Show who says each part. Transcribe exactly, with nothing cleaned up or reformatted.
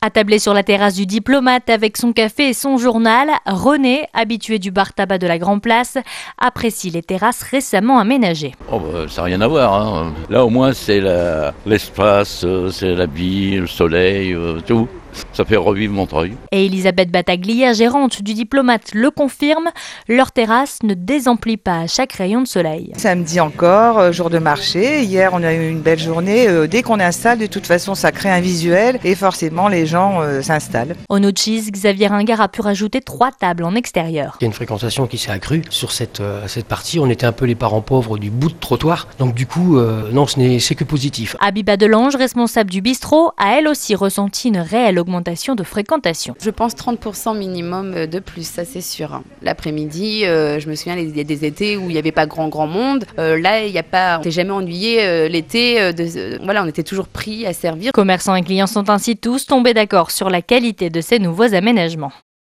Speaker 1: Attablé sur la terrasse du Diplomate avec son café et son journal, René, habitué du bar-tabac de la Grand Place, apprécie les terrasses récemment aménagées.
Speaker 2: Oh bah, ça n'a rien à voir. Hein. Là au moins c'est la, l'espace, c'est la vie, le soleil, euh, tout. Ça fait revivre Montreuil.
Speaker 1: Et Elisabeth Battaglia, gérante du Diplomate, le confirme, leur terrasse ne désemplit pas à chaque rayon de soleil.
Speaker 3: Samedi encore, jour de marché. Hier, on a eu une belle journée. Dès qu'on installe, de toute façon, ça crée un visuel et forcément, les gens euh, s'installent.
Speaker 1: Au Nochis, Xavier Ringard a pu rajouter trois tables en extérieur.
Speaker 4: Il y a une fréquentation qui s'est accrue sur cette, euh, cette partie. On était un peu les parents pauvres du bout de trottoir. Donc du coup, euh, non, ce n'est, c'est que positif.
Speaker 1: Abiba Delange, responsable du bistrot, a elle aussi ressenti une réelle augmentation de fréquentation.
Speaker 5: Je pense trente pour cent minimum de plus, ça c'est sûr. L'après-midi, euh, je me souviens, il y a des étés où il n'y avait pas grand grand monde. Euh, là, il n'y a pas, on n'était jamais ennuyé euh, l'été. Euh, de, euh, voilà, on était toujours pris à servir.
Speaker 1: Commerçants et clients sont ainsi tous tombés d'accord sur la qualité de ces nouveaux aménagements.